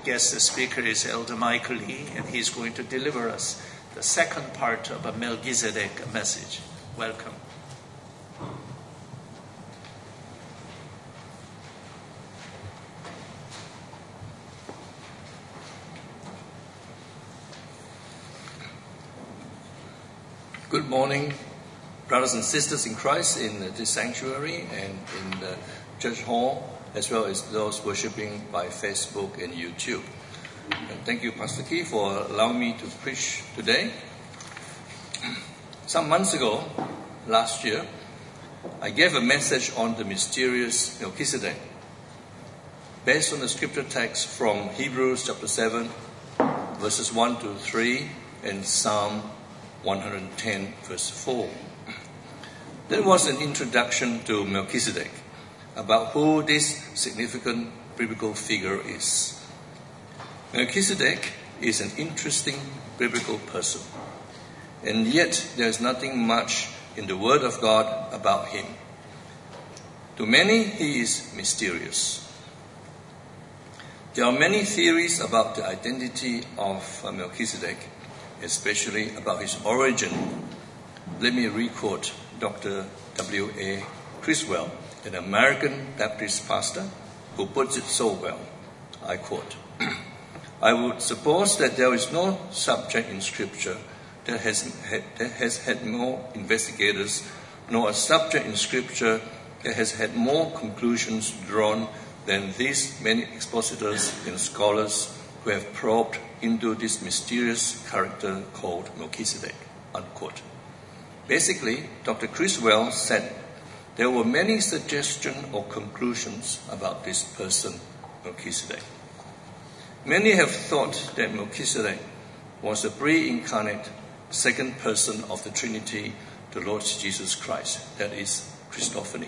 guest speaker is Elder Michael Lee, and he's going to deliver us the second part of a Melchizedek message. Welcome. Good morning, brothers and sisters in Christ in this sanctuary and in the church hall, as well as those worshiping by Facebook and YouTube. And thank you, Pastor Key, for allowing me to preach today. Some months ago, last year, I gave a message on the mysterious Melchizedek, based on the scripture text from Hebrews chapter 7, verses 1 to 3, and Psalm 110, verse 4. That was an introduction to Melchizedek, about who this significant biblical figure is. Melchizedek is an interesting biblical person, and yet there is nothing much in the Word of God about him. To many, he is mysterious. There are many theories about the identity of Melchizedek, especially about his origin. Let me re-quote Dr. W.A. Criswell, an American Baptist pastor, who puts it so well. I quote, "I would suppose that there is no subject in Scripture that has had more investigators, nor a subject in Scripture that has had more conclusions drawn than these many expositors and scholars who have probed into this mysterious character called Melchizedek," unquote. Basically, Dr. Criswell said there were many suggestions or conclusions about this person, Melchizedek. Many have thought that Melchizedek was a pre-incarnate second person of the Trinity, the Lord Jesus Christ, that is, Christophany.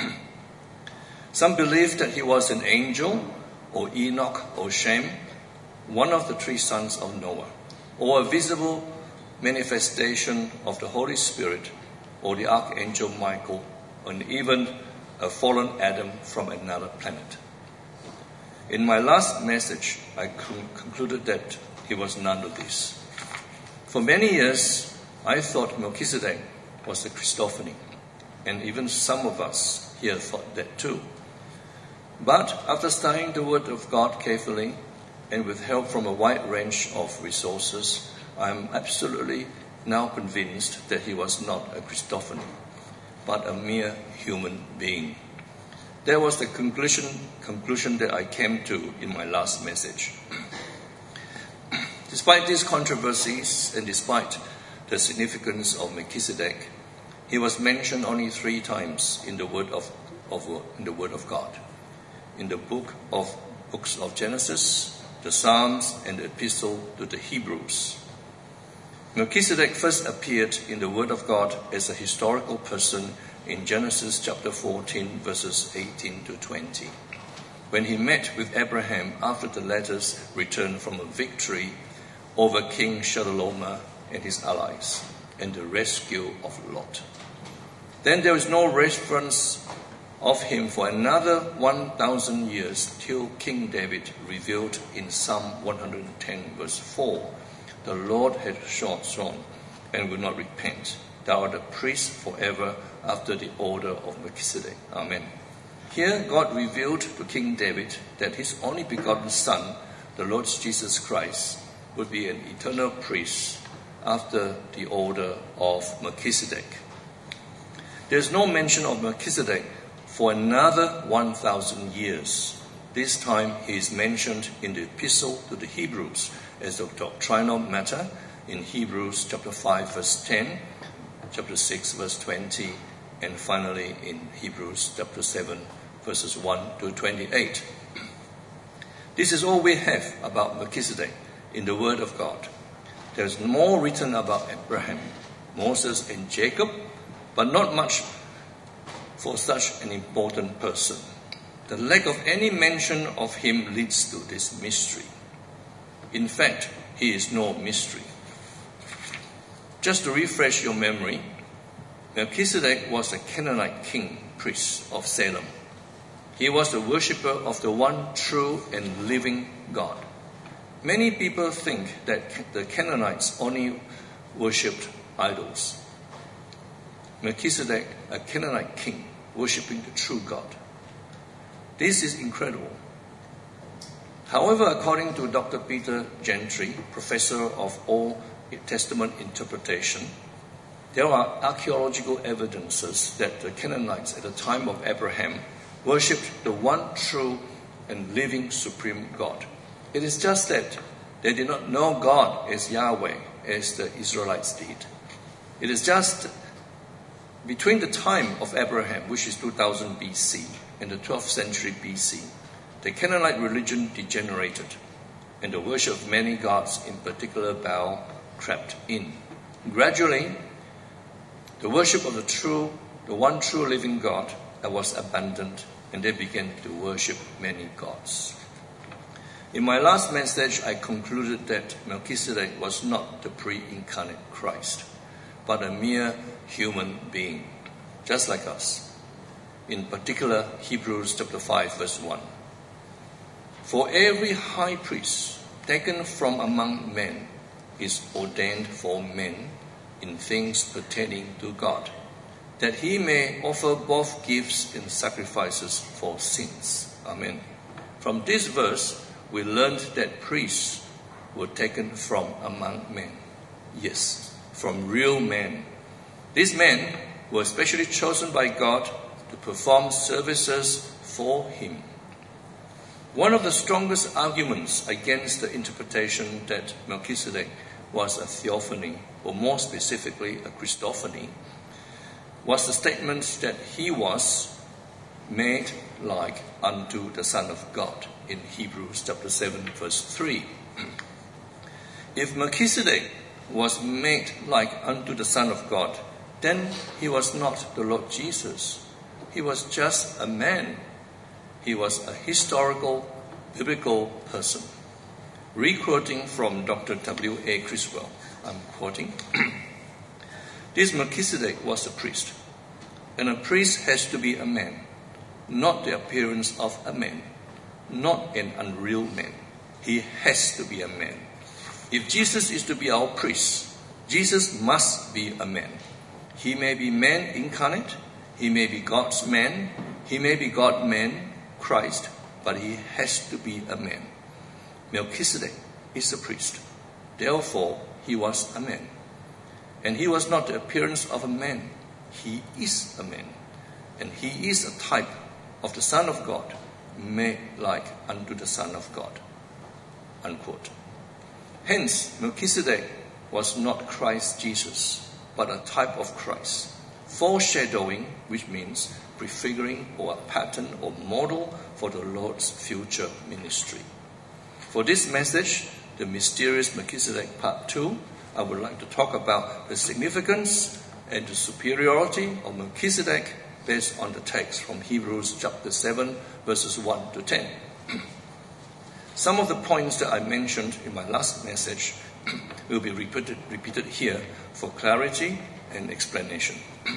Some believe that he was an angel, or Enoch, or Shem, one of the three sons of Noah, or a visible manifestation of the Holy Spirit, or the Archangel Michael, and even a fallen Adam from another planet. In my last message, I concluded that he was none of these. For many years, I thought Melchizedek was a Christophany, and even some of us here thought that too. But after studying the Word of God carefully, and with help from a wide range of resources, I am absolutely now convinced that he was not a Christophany, but a mere human being. That was the conclusion that I came to in my last message. Despite these controversies and despite the significance of Melchizedek, he was mentioned only 3 times in the Word of God, in the books of Genesis, the Psalms, and the Epistle to the Hebrews. Melchizedek first appeared in the Word of God as a historical person in Genesis chapter 14, verses 18 to 20, when he met with Abraham after the latter's return from a victory over King Chedorlaomer and his allies, and the rescue of Lot. Then there is no reference of him for another 1,000 years till King David revealed in Psalm 110, verse 4, "The Lord hath sworn and will not repent. Thou art a priest forever after the order of Melchizedek." Amen. Here God revealed to King David that his only begotten son, the Lord Jesus Christ, would be an eternal priest after the order of Melchizedek. There is no mention of Melchizedek for another 1,000 years. This time he is mentioned in the Epistle to the Hebrews as a doctrinal matter in Hebrews chapter 5, verse 10, chapter 6, verse 20, and finally in Hebrews chapter 7, verses 1 to 28. This is all we have about Melchizedek in the Word of God. There is more written about Abraham, Moses, and Jacob, but not much for such an important person. The lack of any mention of him leads to this mystery. In fact, he is no mystery. Just to refresh your memory, Melchizedek was a Canaanite king, priest of Salem. He was the worshipper of the one true and living God, Many people think that the Canaanites only worshipped idols. Melchizedek, a Canaanite king, worshipping the true God. This is incredible. However, according to Dr. Peter Gentry, professor of Old Testament interpretation, there are archaeological evidences that the Canaanites at the time of Abraham worshipped the one true and living supreme God. It is just that they did not know God as Yahweh as the Israelites did. It is just between the time of Abraham, which is 2000 BC, and the 12th century BC, the Canaanite religion degenerated, and the worship of many gods, in particular Baal, crept in. Gradually, the worship of the one true living God was abandoned, and they began to worship many gods. In my last message, I concluded that Melchizedek was not the pre-incarnate Christ, but a mere human being, just like us. In particular, Hebrews chapter 5, verse 1. For every high priest taken from among men is ordained for men in things pertaining to God, that he may offer both gifts and sacrifices for sins. Amen. From this verse, we learned that priests were taken from among men. Yes, from real men. These men were specially chosen by God to perform services for him. One of the strongest arguments against the interpretation that Melchizedek was a theophany, or more specifically a Christophany, was the statement that he was made like unto the Son of God in Hebrews chapter 7 verse 3. If Melchizedek was made like unto the Son of God, then he was not the Lord Jesus. He was just a man. He was a historical, biblical person. Re-quoting from Dr. W.A. Criswell, I'm quoting, this Melchizedek was a priest, and a priest has to be a man, not the appearance of a man, not an unreal man. He has to be a man. If Jesus is to be our priest, Jesus must be a man. He may be man incarnate, he may be God's man, he may be God-man, Christ, but he has to be a man. Melchizedek is a priest. Therefore, he was a man. And he was not the appearance of a man. He is a man. And he is a type of the Son of God, made like unto the Son of God. Unquote. Hence, Melchizedek was not Christ Jesus, but a type of Christ. Foreshadowing, which means prefiguring or a pattern or model for the Lord's future ministry. For this message, the Mysterious Melchizedek Part 2, I would like to talk about the significance and the superiority of Melchizedek based on the text from Hebrews chapter 7, verses 1 to 10. Some of the points that I mentioned in my last message will be repeated here for clarity and explanation.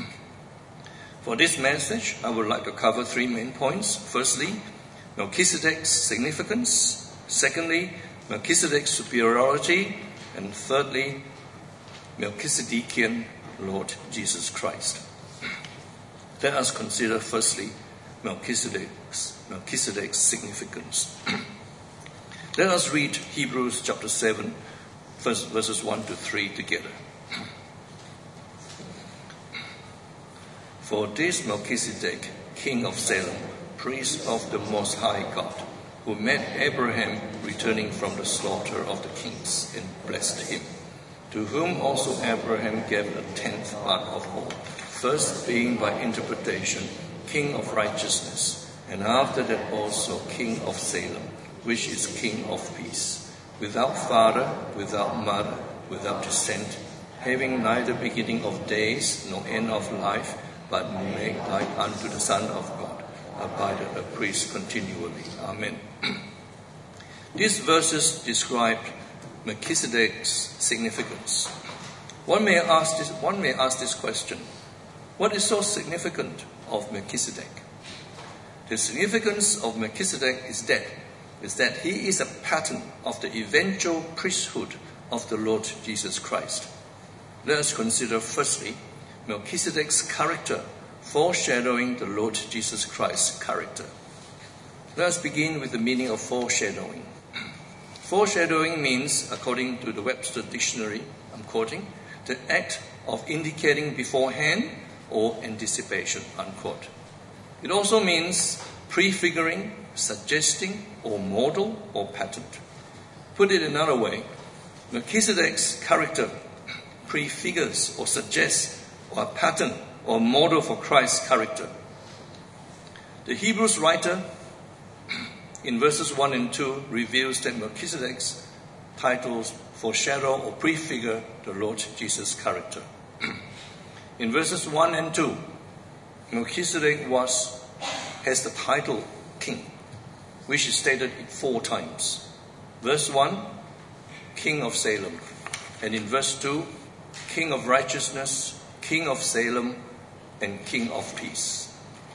For this message, I would like to cover three main points. Firstly, Melchizedek's significance. Secondly, Melchizedek's superiority. And thirdly, Melchizedekian Lord Jesus Christ. Let us consider firstly Melchizedek's significance. Let us read Hebrews chapter 7, verses 1 to 3 together. For this Melchizedek, king of Salem, priest of the Most High God, who met Abraham returning from the slaughter of the kings and blessed him, to whom also Abraham gave a tenth part of all, first being by interpretation king of righteousness, and after that also king of Salem, which is king of peace, without father, without mother, without descent, having neither beginning of days nor end of life, but made like unto the Son of God, abideth a priest continually. Amen. These verses describe Melchizedek's significance. One may ask this question: what is so significant of Melchizedek? The significance of Melchizedek is that is that he is a pattern of the eventual priesthood of the Lord Jesus Christ. Let us consider firstly Melchizedek's character, foreshadowing the Lord Jesus Christ's character. Let us begin with the meaning of foreshadowing. Foreshadowing means, according to the Webster Dictionary, I'm quoting, the act of indicating beforehand or anticipation, unquote. It also means prefiguring, suggesting, or model, or pattern. Put it another way, Melchizedek's character prefigures or suggests or a pattern or model for Christ's character. The Hebrews writer in verses 1 and 2 reveals that Melchizedek's titles foreshadow or prefigure the Lord Jesus' character. In verses 1 and 2, Melchizedek has the title king, which is stated 4 times. Verse 1, King of Salem. And in verse 2, King of Righteousness, King of Salem, and King of Peace.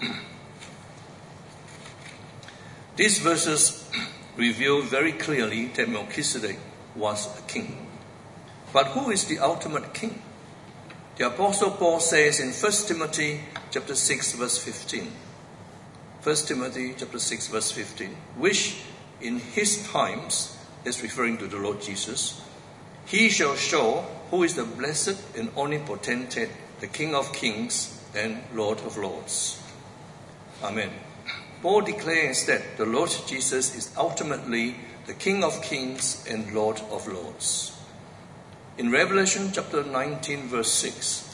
These verses reveal very clearly that Melchizedek was a king. But who is the ultimate king? The Apostle Paul says in 1 Timothy chapter 6 verse 15, 1 Timothy chapter 6 verse 15, which in his times, is referring to the Lord Jesus, he shall show who is the blessed and omnipotent, the King of kings and Lord of lords. Amen. Paul declares that the Lord Jesus is ultimately the King of kings and Lord of lords. In Revelation chapter 19 verse 6,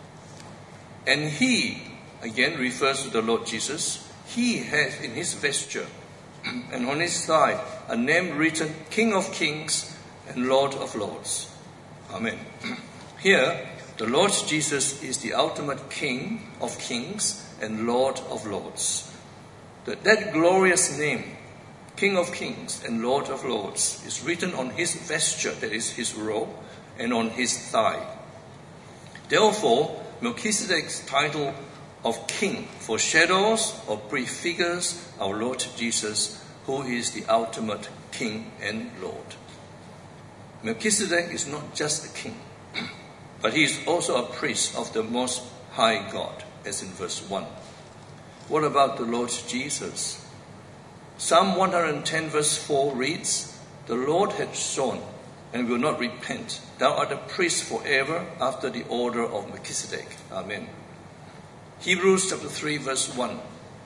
and he, again refers to the Lord Jesus, he has in his vesture and on his thigh a name written, King of kings and Lord of lords. Amen. Here, the Lord Jesus is the ultimate King of kings and Lord of lords. That glorious name, King of kings and Lord of lords, is written on his vesture, that is his robe, and on his thigh. Therefore, Melchizedek's title of king foreshadows or prefigures our Lord Jesus, who is the ultimate King and Lord. Melchizedek is not just a king, but he is also a priest of the Most High God, as in verse 1. What about the Lord Jesus? Psalm 110 verse 4 reads, the Lord hath sworn and will not repent. Thou art a priest forever after the order of Melchizedek. Amen. Hebrews chapter 3 verse 1.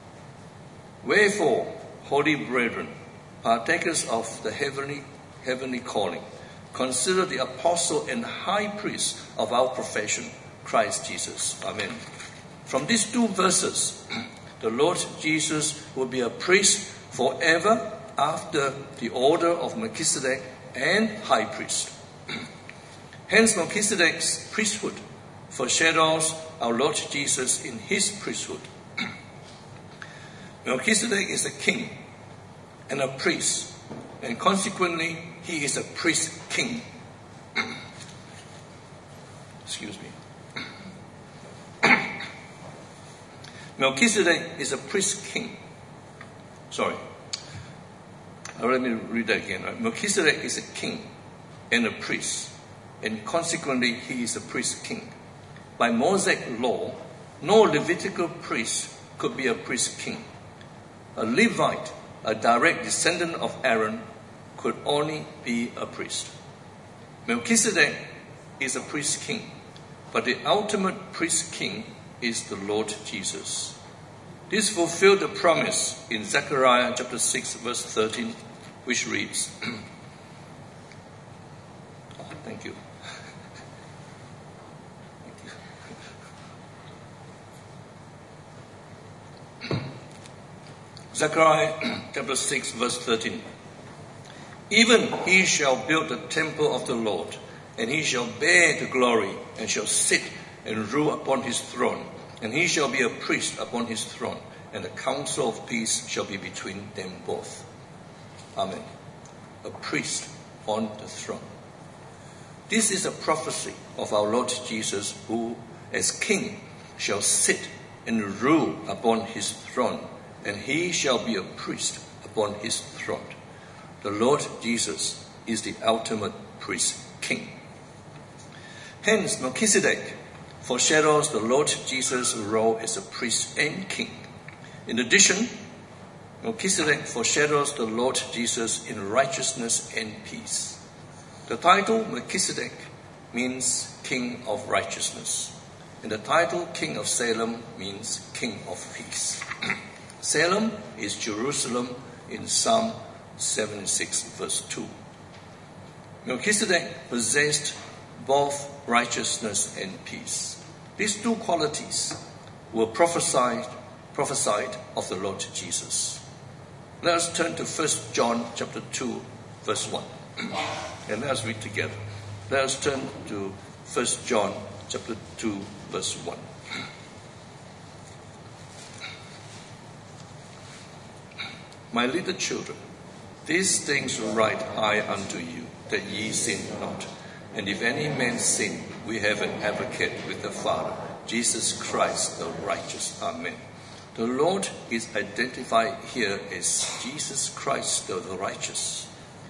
Wherefore, holy brethren, partakers of the heavenly calling, consider the apostle and high priest of our profession, Christ Jesus. Amen. From these 2 verses, the Lord Jesus will be a priest forever after the order of Melchizedek and high priest. Hence, Melchizedek's priesthood foreshadows our Lord Jesus in his priesthood. Melchizedek is a king and a priest, and consequently, he is a priest king. Excuse me. Melchizedek is a priest king. Sorry. Let me read that again. Melchizedek is a king and a priest, and consequently he is a priest king. By Mosaic law, no Levitical priest could be a priest king. A Levite, a direct descendant of Aaron, could only be a priest. Melchizedek is a priest king, but the ultimate priest king is the Lord Jesus. This fulfilled the promise in Zechariah chapter 6 verse 13, which reads, thank you. Zechariah chapter 6 verse 13. Even he shall build the temple of the Lord, and he shall bear the glory, and shall sit and rule upon his throne, and he shall be a priest upon his throne, and the counsel of peace shall be between them both. Amen. A priest on the throne. This is a prophecy of our Lord Jesus, who as king shall sit and rule upon his throne, and he shall be a priest upon his throne. The Lord Jesus is the ultimate priest king. Hence, Melchizedek foreshadows the Lord Jesus' role as a priest and king. In addition, Melchizedek foreshadows the Lord Jesus in righteousness and peace. The title Melchizedek means King of Righteousness, and the title King of Salem means King of Peace. Salem is Jerusalem in Psalm 76 verse 2. Melchizedek possessed both righteousness and peace. These two qualities were prophesied of the Lord Jesus. Let us turn to 1 John chapter 2 verse 1 and let us read together. Let us turn to 1 John chapter 2 verse 1. My little children, these things write I unto you, that ye sin not. And if any man sin, we have an advocate with the Father, Jesus Christ the righteous. Amen. The Lord is identified here as Jesus Christ the righteous.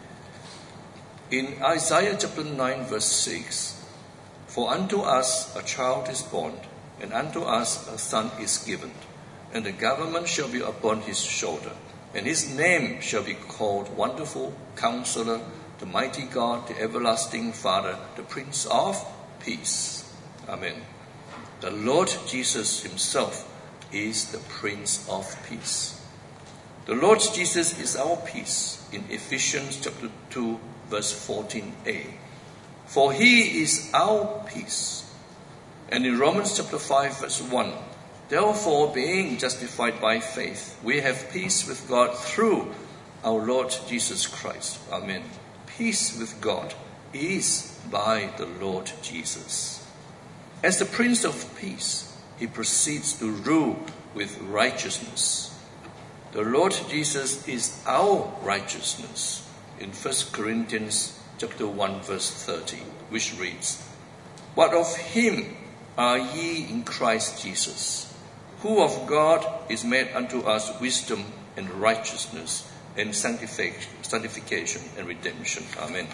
In Isaiah chapter 9 verse 6, for unto us a child is born, and unto us a son is given, and the government shall be upon his shoulder. And his name shall be called Wonderful Counselor, the Mighty God, the Everlasting Father, the Prince of Peace. Amen. The Lord Jesus himself is the Prince of Peace. The Lord Jesus is our peace in Ephesians chapter 2 verse 14a. For he is our peace. And in Romans chapter 5 verse 1, therefore, being justified by faith, we have peace with God through our Lord Jesus Christ. Amen. Peace with God is by the Lord Jesus. As the Prince of Peace, he proceeds to rule with righteousness. The Lord Jesus is our righteousness in 1 Corinthians chapter 1 verse 30, which reads, what of him are ye in Christ Jesus, who of God is made unto us wisdom and righteousness and sanctification and redemption. Amen.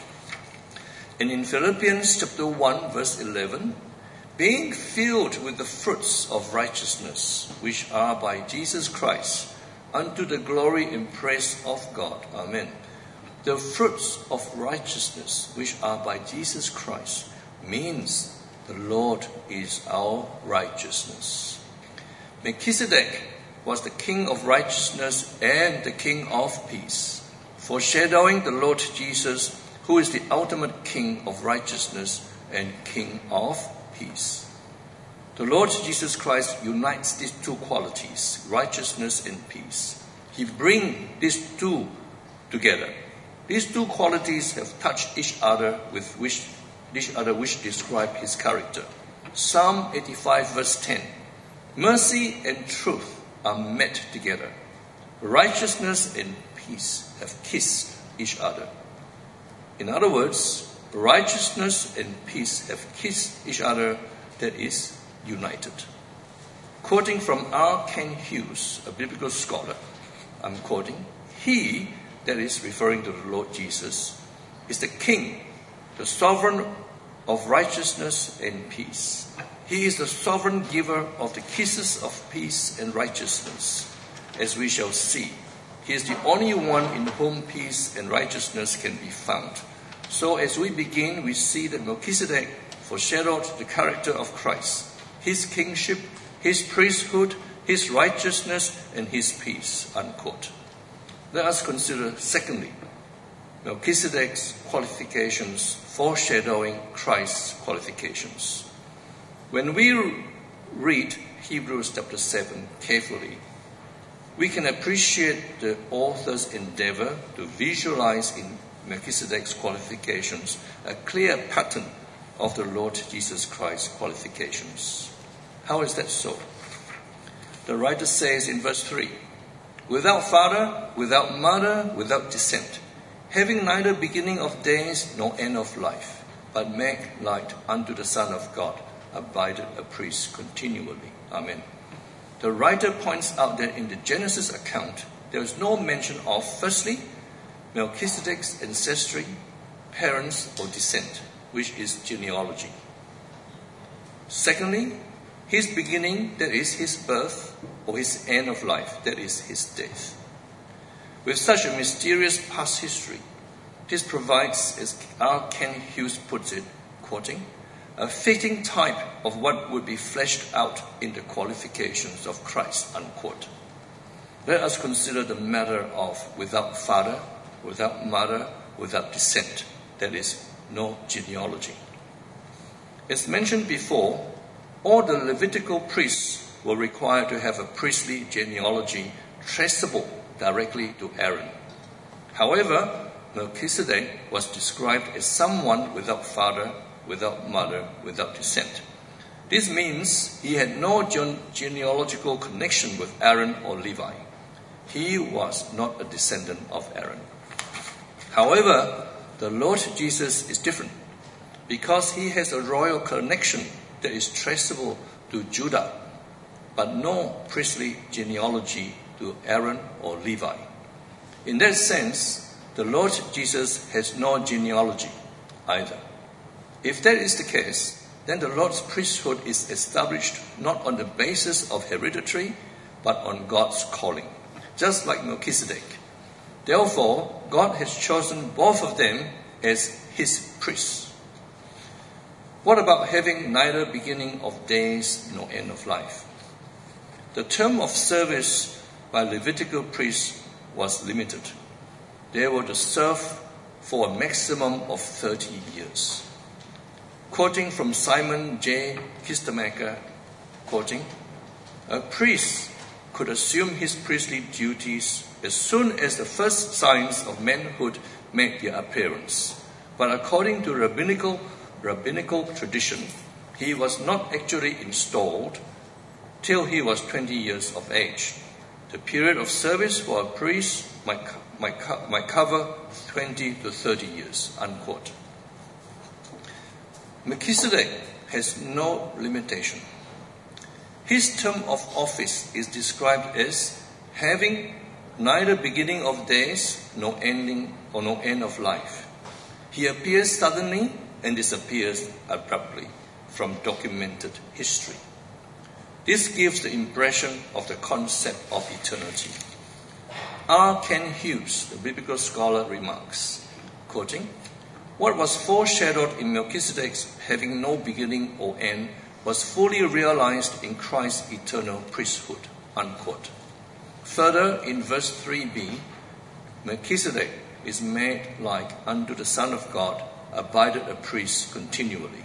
And in Philippians chapter 1 verse 11, being filled with the fruits of righteousness, which are by Jesus Christ, unto the glory and praise of God. Amen. The fruits of righteousness, which are by Jesus Christ, means the Lord is our righteousness. Melchizedek was the king of righteousness and the king of peace, foreshadowing the Lord Jesus, who is the ultimate king of righteousness and king of peace. The Lord Jesus Christ unites these two qualities, righteousness and peace. He brings these two together. These two qualities have touched each other which describe his character. Psalm 85 verse 10. Mercy and truth are met together. Righteousness and peace have kissed each other. In other words, righteousness and peace have kissed each other, that is, united. Quoting from R. Kent Hughes, a biblical scholar, I'm quoting, he, that is referring to the Lord Jesus, is the king, the sovereign of righteousness and peace. He is the sovereign giver of the kisses of peace and righteousness. As we shall see, he is the only one in whom peace and righteousness can be found. So as we begin, we see that Melchizedek foreshadowed the character of Christ, his kingship, his priesthood, his righteousness, and his peace. Unquote. Let us consider, secondly, Melchizedek's qualifications foreshadowing Christ's qualifications. When we read Hebrews chapter 7 carefully, we can appreciate the author's endeavor to visualize in Melchizedek's qualifications a clear pattern of the Lord Jesus Christ's qualifications. How is that so? The writer says in verse 3, without father, without mother, without descent, having neither beginning of days nor end of life, but make light unto the Son of God, abided a priest continually. Amen. The writer points out that in the Genesis account, there is no mention of, firstly, Melchizedek's ancestry, parents or descent, which is genealogy. Secondly, his beginning, that is his birth, or his end of life, that is his death. With such a mysterious past history, this provides, as R. Kent Hughes puts it, quoting, a fitting type of what would be fleshed out in the qualifications of Christ, unquote. Let us consider the matter of without father, without mother, without descent, that is, no genealogy. As mentioned before, all the Levitical priests were required to have a priestly genealogy traceable directly to Aaron. However, Melchizedek was described as someone without father, without mother, without descent. This means he had no genealogical connection with Aaron or Levi. He was not a descendant of Aaron. However, the Lord Jesus is different because he has a royal connection that is traceable to Judah, but no priestly genealogy to Aaron or Levi. In that sense, the Lord Jesus has no genealogy either. If that is the case, then the Lord's priesthood is established not on the basis of hereditary, but on God's calling, just like Melchizedek. Therefore, God has chosen both of them as his priests. What about having neither beginning of days nor end of life? The term of service by Levitical priests was limited. They were to serve for a maximum of 30 years. Quoting from Simon J. Kistemaker, quoting, a priest could assume his priestly duties as soon as the first signs of manhood made their appearance. But according to rabbinical tradition, he was not actually installed till he was 20 years of age. The period of service for a priest might cover 20 to 30 years, unquote. Melchizedek has no limitation. His term of office is described as having neither beginning of days nor ending or no end of life. He appears suddenly and disappears abruptly from documented history. This gives the impression of the concept of eternity. R. Kent Hughes, the biblical scholar, remarks, quoting, what was foreshadowed in Melchizedek's having no beginning or end was fully realized in Christ's eternal priesthood, unquote. Further, in verse 3b, Melchizedek is made like unto the Son of God, abided a priest continually.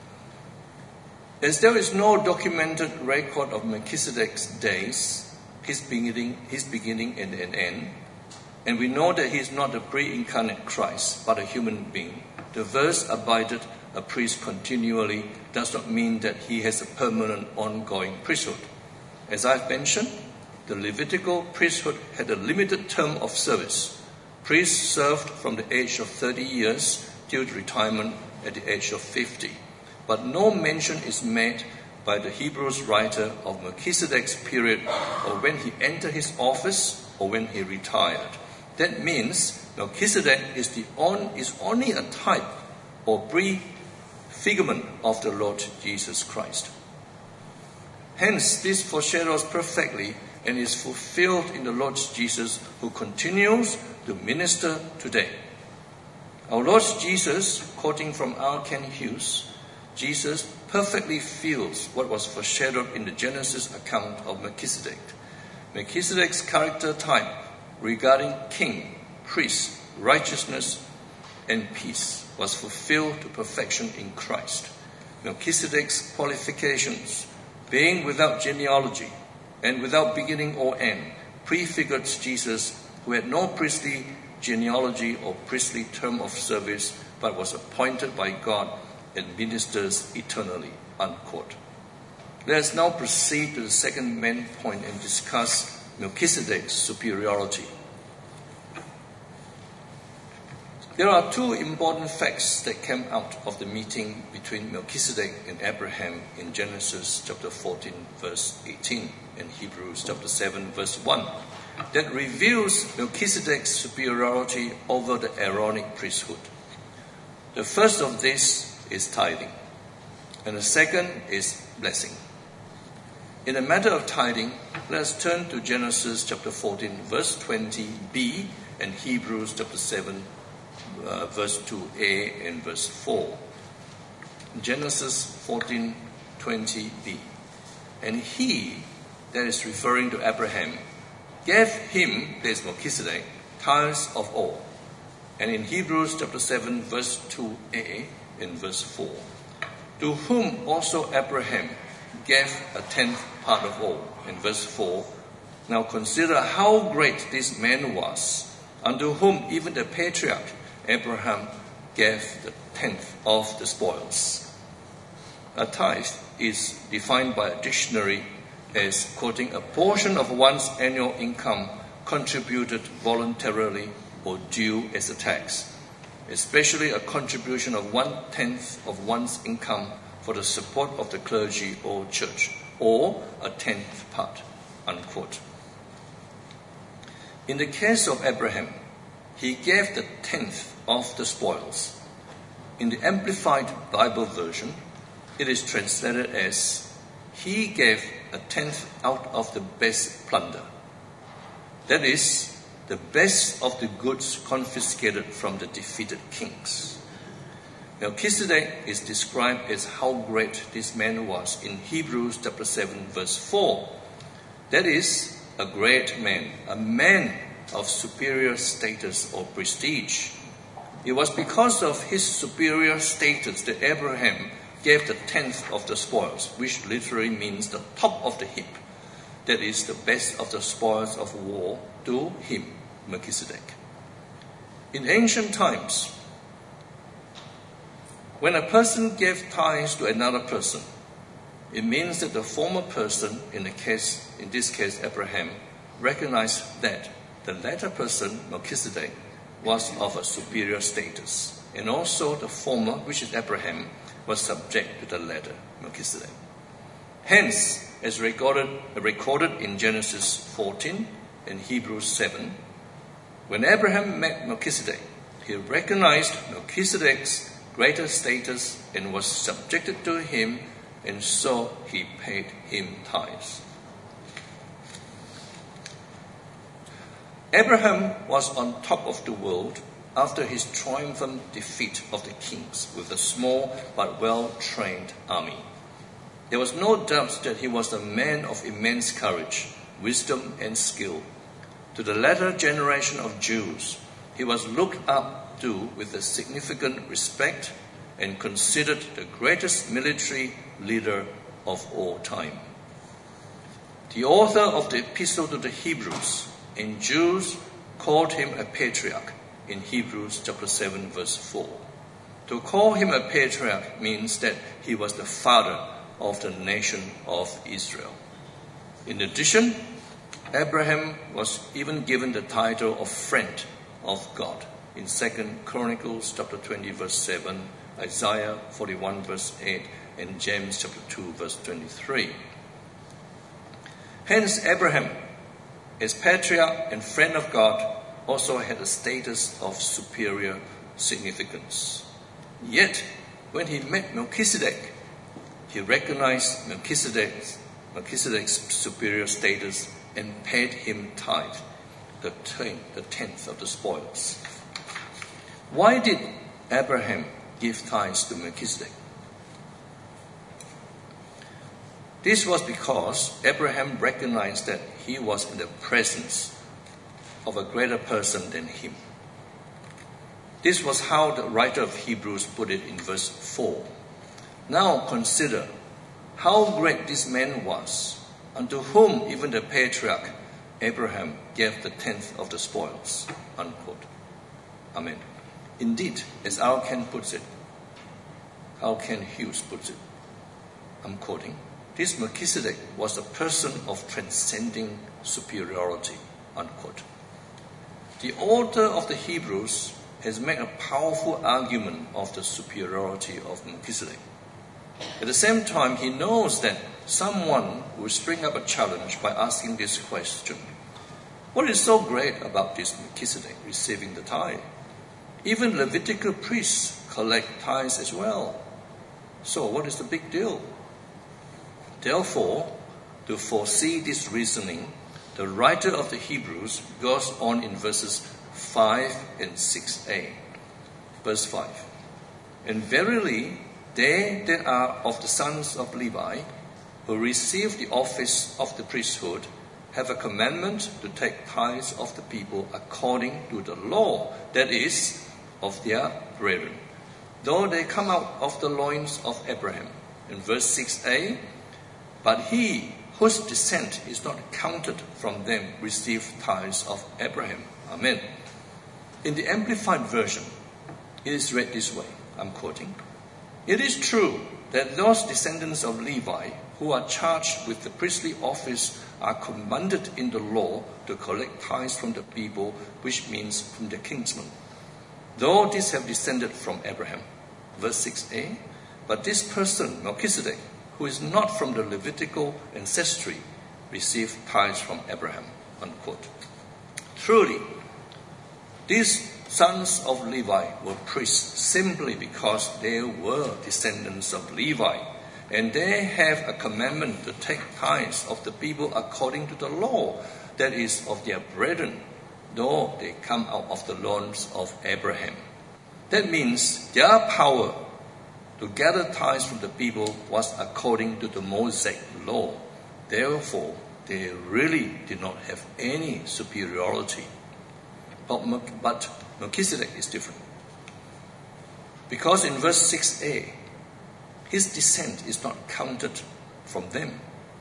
As there is no documented record of Melchizedek's days, his beginning and an end, and we know that he is not a pre-incarnate Christ, but a human being, the verse abided a priest continually does not mean that he has a permanent ongoing priesthood. As I've mentioned, the Levitical priesthood had a limited term of service. Priests served from the age of 30 years till retirement at the age of 50. But no mention is made by the Hebrews writer of Melchizedek's period or when he entered his office or when he retired. That means Melchizedek is only a type or prefigurement of the Lord Jesus Christ. Hence, this foreshadows perfectly and is fulfilled in the Lord Jesus, who continues to minister today. Our Lord Jesus, quoting from R. Kent Hughes, Jesus perfectly feels what was foreshadowed in the Genesis account of Melchizedek. Melchizedek's character type regarding king, priest, righteousness, and peace was fulfilled to perfection in Christ. Melchizedek's qualifications, being without genealogy and without beginning or end, prefigures Jesus, who had no priestly genealogy or priestly term of service, but was appointed by God and ministers eternally, unquote. Let us now proceed to the second main point and discuss Melchizedek's superiority. There are two important facts that came out of the meeting between Melchizedek and Abraham in Genesis chapter 14, verse 18, and Hebrews chapter 7, verse 1. that reveals Melchizedek's superiority over the Aaronic priesthood. The first of this is tithing, and the second is blessing. In the matter of tithing, let us turn to Genesis chapter 14, verse 20b, and Hebrews chapter 7, verse 2a and verse 4. Genesis 14, 20b. And he, that is referring to Abraham, gave him, that is Melchizedek, tithes of all. And in Hebrews chapter 7, verse 2a and verse 4, to whom also Abraham gave a tenth part of all. In verse 4, now consider how great this man was, unto whom even the patriarch Abraham gave the tenth of the spoils. A tithe is defined by a dictionary as quoting a portion of one's annual income contributed voluntarily or due as a tax, especially a contribution of 1/10 of one's income for the support of the clergy or church, or a 10th part, unquote. In the case of Abraham, he gave the 10th of the spoils. In the Amplified Bible version, it is translated as, he gave a 10th out of the best plunder. That is, the best of the goods confiscated from the defeated kings. Melchizedek is described as how great this man was in Hebrews chapter 7, verse 4. That is, a great man, a man of superior status or prestige. It was because of his superior status that Abraham gave the 10th of the spoils, which literally means the top of the heap. That is, the best of the spoils of war, to him, Melchizedek. In ancient times, when a person gave tithes to another person, it means that the former person, in this case Abraham, recognized that the latter person, Melchizedek, was of a superior status, and also the former, which is Abraham, was subject to the latter, Melchizedek. Hence, as recorded in Genesis 14 and Hebrews 7, when Abraham met Melchizedek, he recognized Melchizedek's greater status and was subjected to him, and so he paid him tithes. Abraham was on top of the world after his triumphant defeat of the kings with a small but well-trained army. There was no doubt that he was a man of immense courage, wisdom, and skill. To the latter generation of Jews, he was looked up to with a significant respect and considered the greatest military leader of all time. The author of the Epistle to the Hebrews and Jews called him a patriarch in Hebrews chapter 7, verse 4. To call him a patriarch means that he was the father of the nation of Israel. In addition, Abraham was even given the title of friend of God in 2 Chronicles chapter 20, verse 7, Isaiah 41, verse 8, and James chapter 2, verse 23. Hence, Abraham, as patriarch and friend of God, also had a status of superior significance. Yet, when he met Melchizedek, he recognized Melchizedek's superior status and paid him tithe, the 10th of the spoils. Why did Abraham give tithes to Melchizedek? This was because Abraham recognized that he was in the presence of a greater person than him. This was how the writer of Hebrews put it in verse 4. Now consider how great this man was, unto whom even the patriarch Abraham gave the 10th of the spoils. Unquote. Amen. Indeed, as Al Ken puts it, Al Ken Hughes puts it, I'm quoting, this Melchizedek was a person of transcending superiority. Unquote. The author of the Hebrews has made a powerful argument of the superiority of Melchizedek. At the same time, he knows that someone will spring up a challenge by asking this question: What is so great about this Melchizedek receiving the tithe? Even Levitical priests collect tithes as well. So what is the big deal? Therefore, to foresee this reasoning, the writer of the Hebrews goes on in verses 5 and 6a. Verse 5. And verily, they that are of the sons of Levi, who receive the office of the priesthood, have a commandment to take tithes of the people according to the law, that is, of their brethren, though they come out of the loins of Abraham. In verse 6a, but he whose descent is not counted from them received tithes of Abraham. Amen. In the Amplified Version, it is read this way, I'm quoting. It is true that those descendants of Levi who are charged with the priestly office are commanded in the law to collect tithes from the people, which means from the kinsmen, though these have descended from Abraham. Verse 6a, but this person, Melchizedek, who is not from the Levitical ancestry, received tithes from Abraham. Unquote. Truly, these sons of Levi were priests simply because they were descendants of Levi, and they have a commandment to take tithes of the people according to the law, that is, of their brethren, though they come out of the loins of Abraham. That means their power to gather tithes from the people was according to the Mosaic law. Therefore, they really did not have any superiority. But Melchizedek is different. Because in verse 6a, his descent is not counted from them.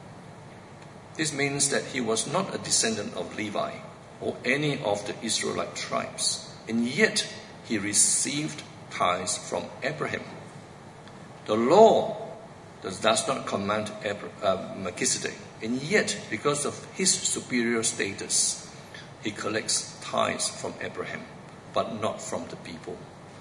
This means that he was not a descendant of Levi or any of the Israelite tribes, and yet he received tithes from Abraham. The law does not command Melchizedek, and yet, because of his superior status, he collects tithes from Abraham, but not from the people.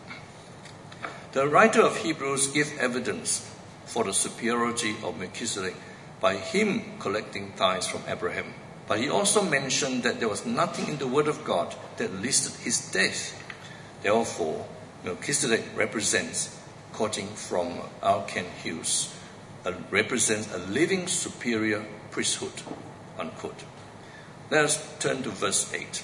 The writer of Hebrews gives evidence for the superiority of Melchizedek by him collecting tithes from Abraham. But he also mentioned that there was nothing in the Word of God that listed his death. Therefore, Melchizedek represents, quoting from R. Kent Hughes, represents a living superior priesthood, unquote. Let us turn to verse 8.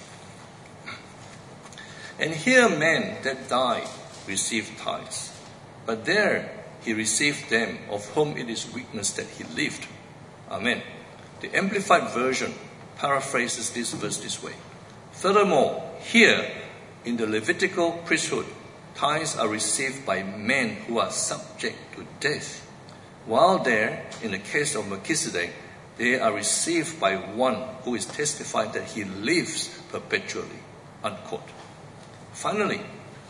And here men that died received tithes, but there he received them of whom it is witnessed that he lived. Amen. The Amplified Version paraphrases this verse this way. Furthermore, here in the Levitical priesthood, tithes are received by men who are subject to death, while there, in the case of Melchizedek, they are received by one who is testified that he lives perpetually, unquote. Finally,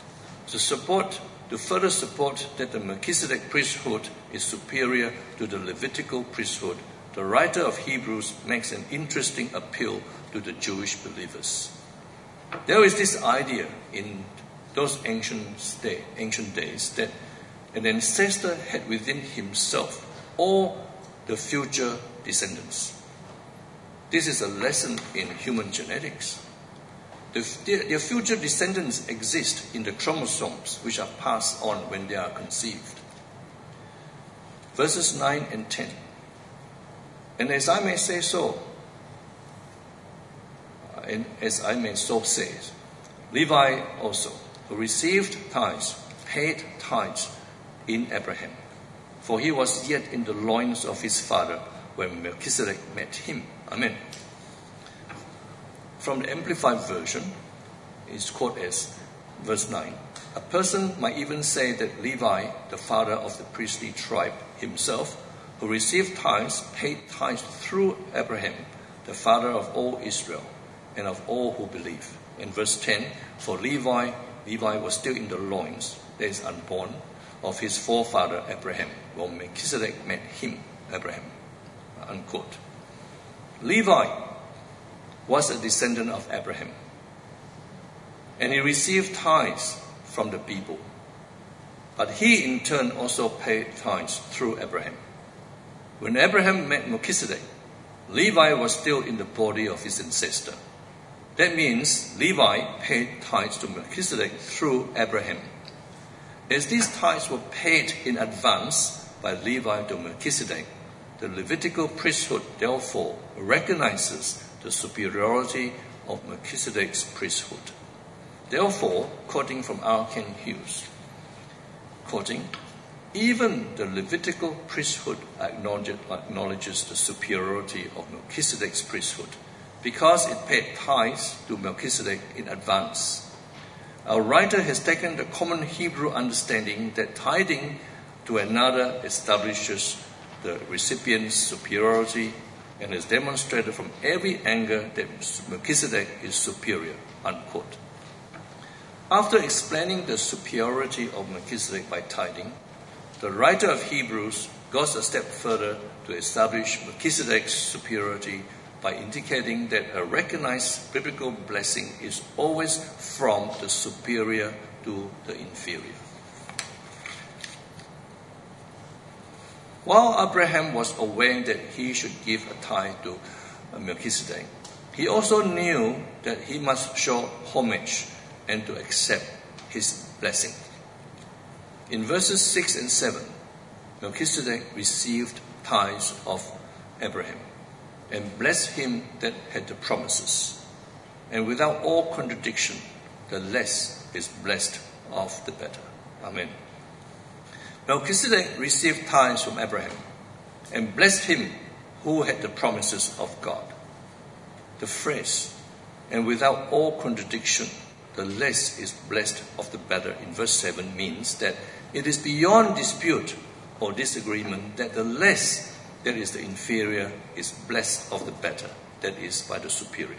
to further support that the Melchizedek priesthood is superior to the Levitical priesthood, the writer of Hebrews makes an interesting appeal to the Jewish believers. There is this idea in those ancient days that an ancestor had within himself all the future descendants. This is a lesson in human genetics. Their future descendants exist in the chromosomes which are passed on when they are conceived. Verses 9 and 10. And as I may say so, and as I may so say, Levi also, who received tithes, paid tithes in Abraham, for he was yet in the loins of his father when Melchizedek met him. Amen. From the Amplified Version, it's quoted as verse 9. A person might even say that Levi, the father of the priestly tribe himself, who received tithes, paid tithes through Abraham, the father of all Israel, and of all who believe. In verse 10, for Levi was still in the loins, that is unborn, of his forefather Abraham, when Melchizedek met him, Abraham. Unquote. Levi was a descendant of Abraham, and he received tithes from the people. But he in turn also paid tithes through Abraham. When Abraham met Melchizedek, Levi was still in the body of his ancestor. That means Levi paid tithes to Melchizedek through Abraham. As these tithes were paid in advance by Levi to Melchizedek, the Levitical priesthood therefore recognizes the superiority of Melchizedek's priesthood. Therefore, quoting from R. Kent Hughes, quoting, even the Levitical priesthood acknowledges the superiority of Melchizedek's priesthood because it paid tithes to Melchizedek in advance. Our writer has taken the common Hebrew understanding that tithing to another establishes the recipient's superiority and has demonstrated from every angle that Melchizedek is superior, unquote. After explaining the superiority of Melchizedek by tithing, the writer of Hebrews goes a step further to establish Melchizedek's superiority by indicating that a recognized biblical blessing is always from the superior to the inferior. While Abraham was aware that he should give a tithe to Melchizedek, he also knew that he must show homage and to accept his blessing. In verses 6 and 7, Melchizedek received tithes of Abraham and blessed him that had the promises. And without all contradiction, the less is blessed of the better. Amen. Melchizedek received tithes from Abraham and blessed him who had the promises of God. The phrase, and without all contradiction, the less is blessed of the better in verse 7 means that it is beyond dispute or disagreement that the less, that is the inferior, is blessed of the better, that is by the superior.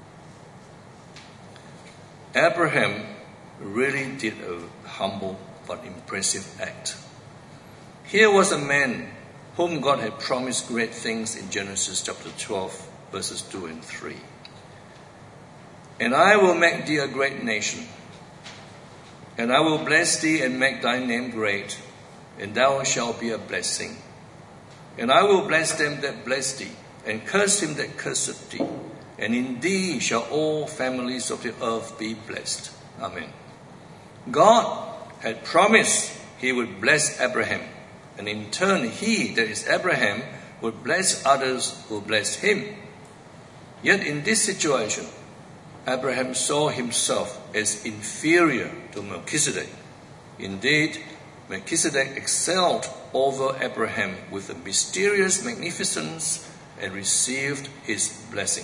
Abraham really did a humble but impressive act. Here was a man whom God had promised great things in Genesis chapter 12, verses 2 and 3. And I will make thee a great nation, and I will bless thee and make thy name great, and thou shalt be a blessing. And I will bless them that bless thee, and curse him that curseth thee. And in thee shall all families of the earth be blessed. Amen. God had promised he would bless Abraham, and in turn he, that is Abraham, would bless others who blessed him. Yet in this situation, Abraham saw himself as inferior to Melchizedek. Indeed, Melchizedek excelled over Abraham with a mysterious magnificence and received his blessing.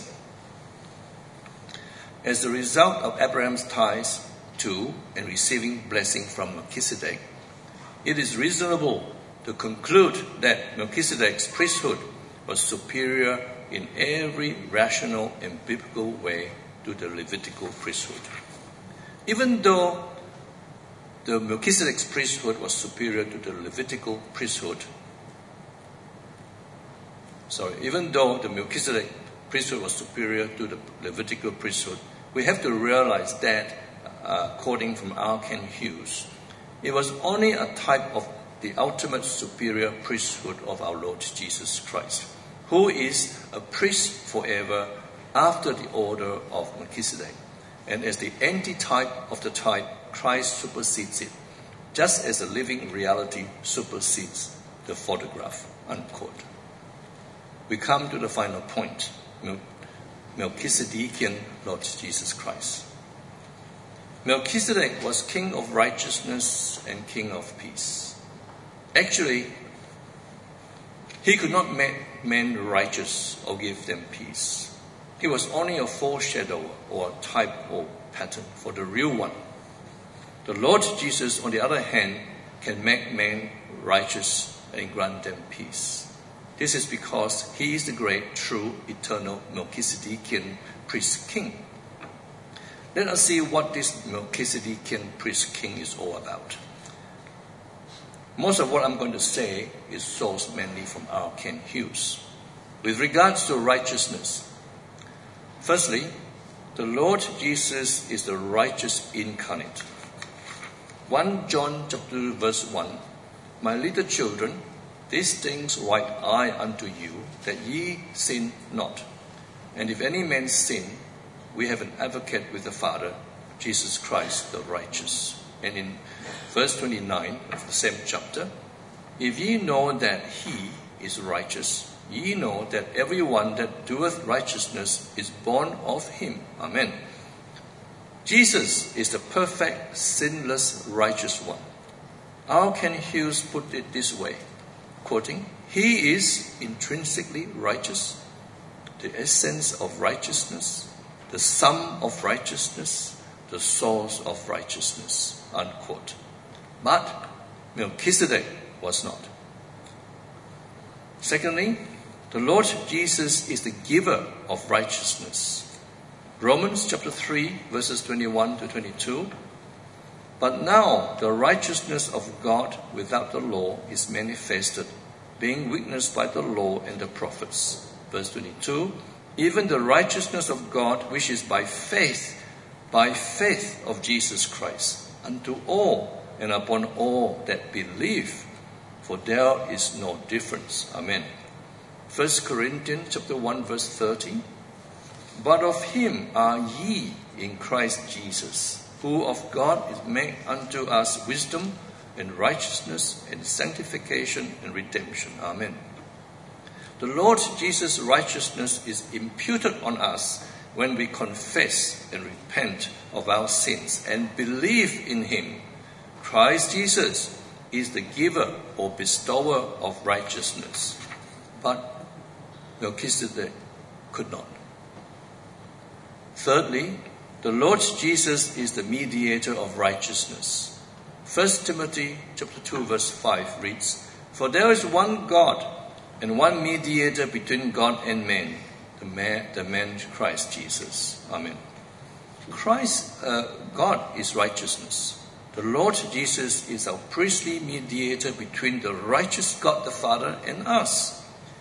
As a result of Abraham's tithes to and receiving blessing from Melchizedek, it is reasonable to conclude that Melchizedek's priesthood was superior in every rational and biblical way to the Levitical priesthood. Even though the Melchizedek's priesthood was superior to the Levitical priesthood, even though the Melchizedek priesthood was superior to the Levitical priesthood, we have to realize that, quoting from R. Kent Hughes, it was only a type of the ultimate superior priesthood of our Lord Jesus Christ, who is a priest forever after the order of Melchizedek. And as the antitype of the type, Christ supersedes it, just as the living reality supersedes the photograph, unquote. We come to the final point, Melchizedekian Lord Jesus Christ. Melchizedek was king of righteousness and king of peace. Actually, he could not make men righteous or give them peace. He was only a foreshadower or a type or pattern for the real one. The Lord Jesus, on the other hand, can make men righteous and grant them peace. This is because he is the great, true, eternal Melchizedekian priest king. Let us see what this Melchizedekian priest king is all about. Most of what I'm going to say is sourced mainly from R. Kent Hughes. With regards to righteousness, firstly, the Lord Jesus is the righteous incarnate. 1 John chapter 2, verse 1, My little children, these things write I unto you, that ye sin not. And if any man sin, we have an advocate with the Father, Jesus Christ the righteous. And in verse 29 of the same chapter, if ye know that he is righteous, ye know that everyone that doeth righteousness is born of him. Amen. Jesus is the perfect, sinless, righteous one. How can Hughes put it this way? Quoting, he is intrinsically righteous, the essence of righteousness, the sum of righteousness, the source of righteousness. Unquote. But Melchizedek was not. Secondly, the Lord Jesus is the giver of righteousness. Romans chapter 3, verses 21 to 22. But now the righteousness of God without the law is manifested, being witnessed by the law and the prophets. Verse 22, even the righteousness of God which is by faith of Jesus Christ, unto all and upon all that believe, for there is no difference. Amen. 1 Corinthians chapter 1, verse 30, but of him are ye in Christ Jesus, who of God is made unto us wisdom and righteousness and sanctification and redemption. Amen. The Lord Jesus' righteousness is imputed on us when we confess and repent of our sins and believe in him. Christ Jesus is the giver or bestower of righteousness, but Melchizedek could not. Thirdly, the Lord Jesus is the mediator of righteousness. 1 Timothy chapter 2 verse 5 reads, for there is one God and one mediator between God and man, the man Christ Jesus. Amen. God is righteousness. The Lord Jesus is our priestly mediator between the righteous God the Father and us.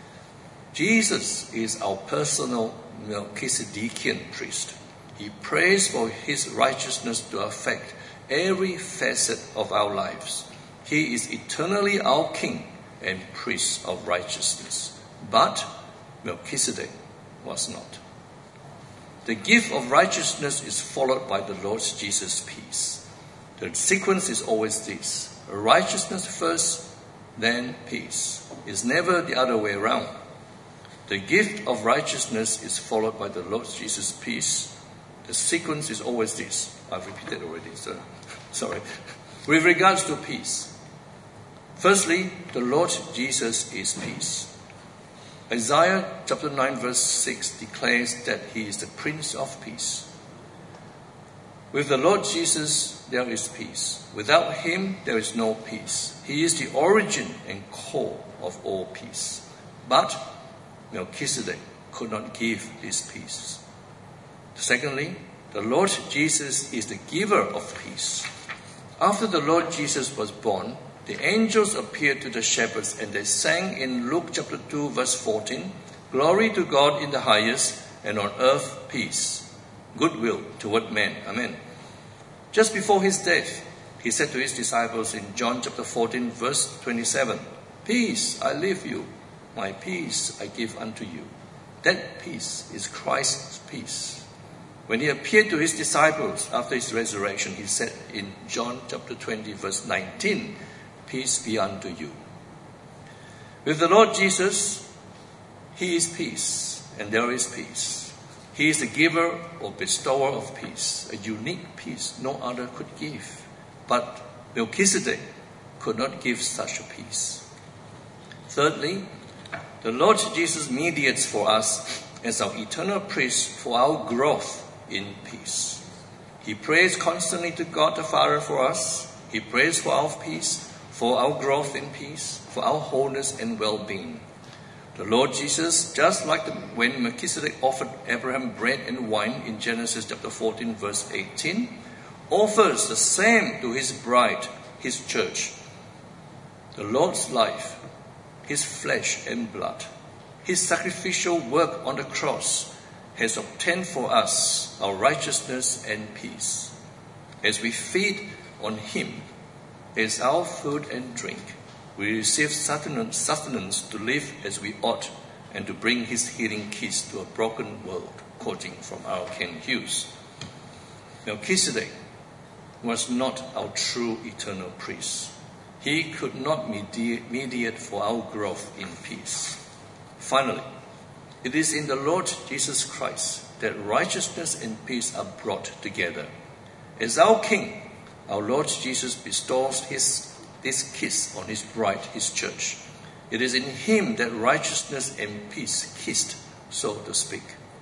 Jesus is our personal Melchizedekian priest. He prays for his righteousness to affect every facet of our lives. He is eternally our king and priest of righteousness. But Melchizedek was not. The gift of righteousness is followed by the Lord Jesus' peace. The sequence is always this: righteousness first, then peace. It's never the other way around. The gift of righteousness is followed by the Lord Jesus' peace. The sequence is always this. I've repeated already, so sorry. With regards to peace, firstly, the Lord Jesus is peace. Isaiah chapter 9 verse 6 declares that he is the Prince of Peace. With the Lord Jesus, there is peace. Without him, there is no peace. He is the origin and core of all peace. But Melchizedek could not give this peace. Secondly, the Lord Jesus is the giver of peace. After the Lord Jesus was born, the angels appeared to the shepherds and they sang in Luke chapter 2 verse 14, glory to God in the highest, and on earth peace, goodwill toward men. Amen. Just before his death, he said to his disciples in John chapter 14 verse 27, peace I leave you, my peace I give unto you. That peace is Christ's peace. When he appeared to his disciples after his resurrection, he said in John chapter 20 verse 19, peace be unto you. With the Lord Jesus, he is peace, and there is peace. He is the giver or bestower of peace, a unique peace no other could give. But Melchizedek could not give such a peace. Thirdly, the Lord Jesus mediates for us as our eternal priest for our growth in peace. He prays constantly to God the Father for us. He prays for our peace, for our growth in peace, for our wholeness and well-being. The Lord Jesus, just like when Melchizedek offered Abraham bread and wine in Genesis chapter 14 verse 18, offers the same to his bride, his church. The Lord's life, his flesh and blood, his sacrificial work on the cross has obtained for us our righteousness and peace. As we feed on him as our food and drink, we receive sustenance to live as we ought and to bring his healing kiss to a broken world. quoting from R. Kent Hughes. Melchizedek was not our true eternal priest. He could not mediate for our growth in peace. Finally, it is in the Lord Jesus Christ that righteousness and peace are brought together. As our King, our Lord Jesus bestows this kiss on his bride, his church. It is in him that righteousness and peace kissed, so to speak.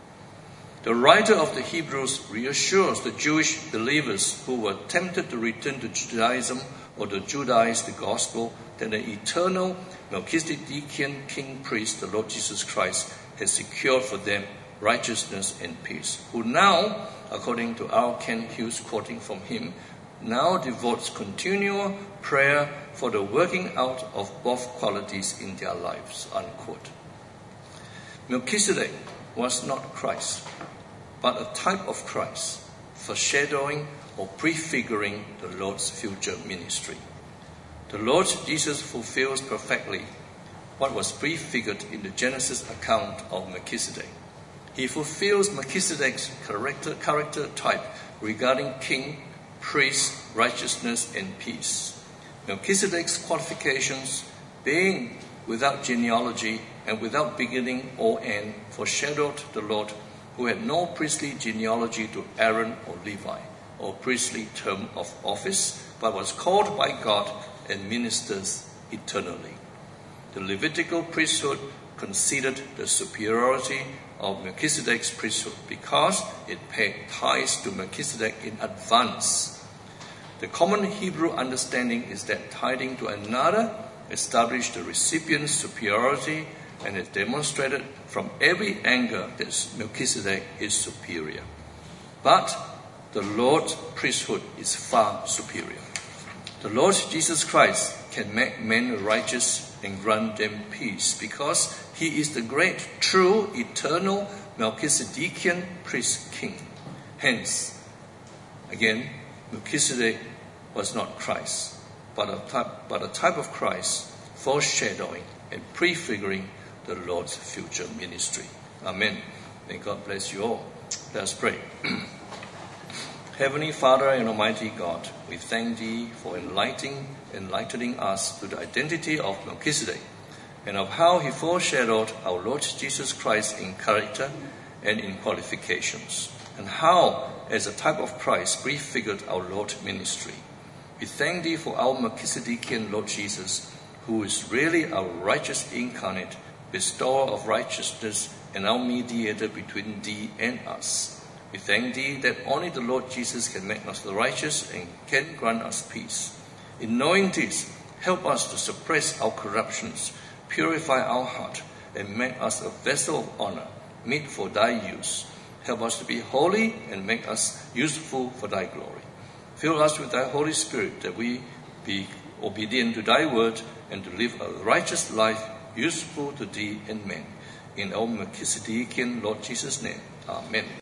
The writer of the Hebrews reassures the Jewish believers who were tempted to return to Judaism or to Judaize the gospel that the eternal Melchizedekian king priest, the Lord Jesus Christ, has secured for them righteousness and peace, who now, according to R. Kent Hughes quoting from him, now devotes continual prayer for the working out of both qualities in their lives, unquote. Melchizedek was not Christ, but a type of Christ, foreshadowing or prefiguring the Lord's future ministry. The Lord Jesus fulfills perfectly what was prefigured in the Genesis account of Melchizedek. He fulfills Melchizedek's character type regarding king, priest, righteousness, and peace. Melchizedek's qualifications, being without genealogy and without beginning or end, foreshadowed the Lord, who had no priestly genealogy to Aaron or Levi, or priestly term of office, but was called by God and ministers eternally. The Levitical priesthood conceded the superiority of Melchizedek's priesthood because it paid tithes to Melchizedek in advance. The common Hebrew understanding is that tithing to another established the recipient's superiority and is demonstrated from every angle that Melchizedek is superior. But the Lord's priesthood is far superior. The Lord Jesus Christ can make men righteous and grant them peace because he is the great, true, eternal Melchizedekian priest king. Hence, again, Melchizedek was not Christ, but a type of Christ, foreshadowing and prefiguring the Lord's future ministry. Amen. May God bless you all. Let us pray. Heavenly Father and Almighty God, we thank Thee for enlightening us to the identity of Melchizedek and of how he foreshadowed our Lord Jesus Christ in character and in qualifications, and how, as a type of Christ, prefigured our Lord's ministry. We thank Thee for our Melchizedekian Lord Jesus, who is really our righteous incarnate, bestower of righteousness, and our mediator between Thee and us. We thank Thee that only the Lord Jesus can make us righteous and can grant us peace. In knowing this, help us to suppress our corruptions, purify our heart, and make us a vessel of honor, meet for Thy use. Help us to be holy and make us useful for Thy glory. Fill us with Thy Holy Spirit that we be obedient to Thy word and to live a righteous life useful to Thee and men. In our Melchizedekian Lord Jesus' name, Amen.